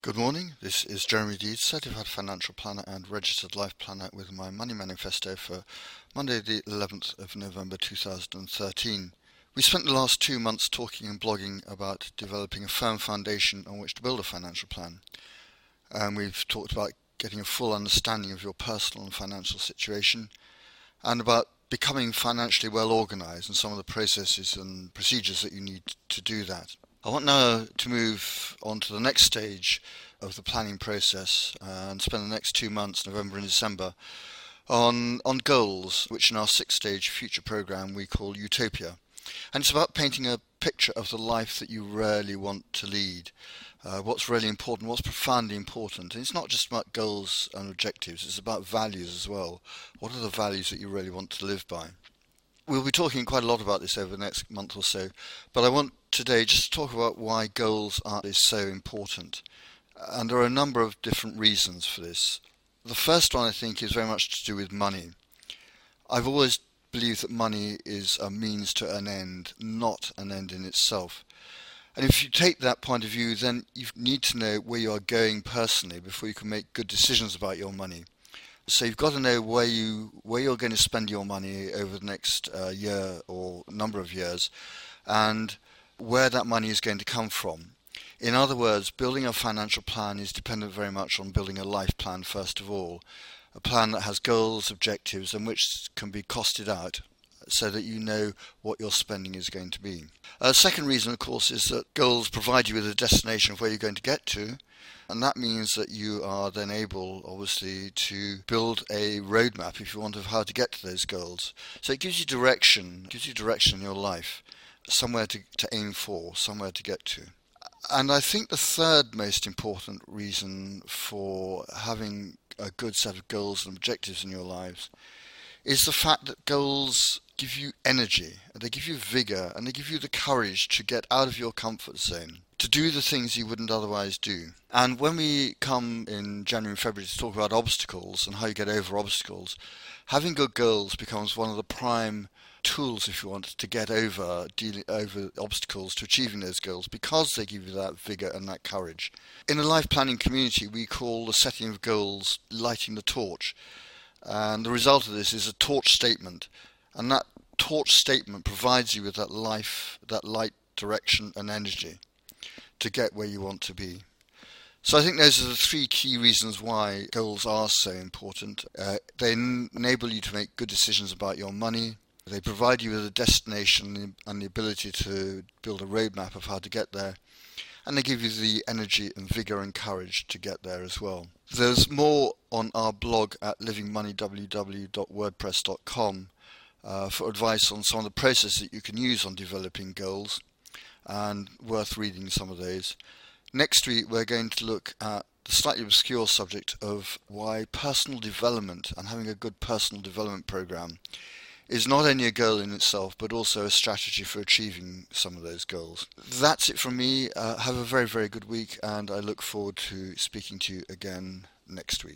Good morning, this is Jeremy Deeds, Certified Financial Planner and Registered Life Planner with my Money Manifesto for Monday the 11th of November 2013. We spent the last 2 months talking and blogging about developing a firm foundation on which to build a financial plan. And we've talked about getting a full understanding of your personal and financial situation and about becoming financially well organised and some of the processes and procedures that you need to do that. I want now to move on to the next stage of the planning process and spend the next 2 months, November and December, on goals, which in our 6-stage future programme we call Utopia. And it's about painting a picture of the life that you really want to lead. What's really important, what's profoundly important. And it's not just about goals and objectives, it's about values as well. What are the values that you really want to live by? We'll be talking quite a lot about this over the next month or so, but I want today just to talk about why goals are so important. And there are a number of different reasons for this. The first one, I think, is very much to do with money. I've always believed that money is a means to an end, not an end in itself. And if you take that point of view, then you need to know where you are going personally before you can make good decisions about your money. So you've got to know where you're going to spend your money over the next year or number of years, and where that money is going to come from. In other words, building a financial plan is dependent very much on building a life plan first of all, a plan that has goals, objectives, and which can be costed out so that you know what your spending is going to be. A second reason, of course, is that goals provide you with a destination of where you're going to get to. And that means that you are then able, obviously, to build a roadmap, if you want, of how to get to those goals. So it gives you direction in your life, somewhere to aim for, somewhere to get to. And I think the third most important reason for having a good set of goals and objectives in your lives is the fact that goals give you energy, they give you vigor, and they give you the courage to get out of your comfort zone, to do the things you wouldn't otherwise do. And when we come in January and February to talk about obstacles and how you get over obstacles, having good goals becomes one of the prime tools, if you want, to get over obstacles to achieving those goals, because they give you that vigor and that courage. In a life planning community, we call the setting of goals lighting the torch. And the result of this is a torch statement. And that torch statement provides you with that light, direction and energy to get where you want to be. So I think those are the 3 key reasons why goals are so important. They enable you to make good decisions about your money. They provide you with a destination and the ability to build a roadmap of how to get there. And they give you the energy and vigor and courage to get there as well. There's more on our blog at livingmoneywww.wordpress.com for advice on some of the processes that you can use on developing goals, and worth reading some of those. Next week we're going to look at the slightly obscure subject of why personal development and having a good personal development program is not only a goal in itself, but also a strategy for achieving some of those goals. That's it from me. Have a very, very good week, and I look forward to speaking to you again next week.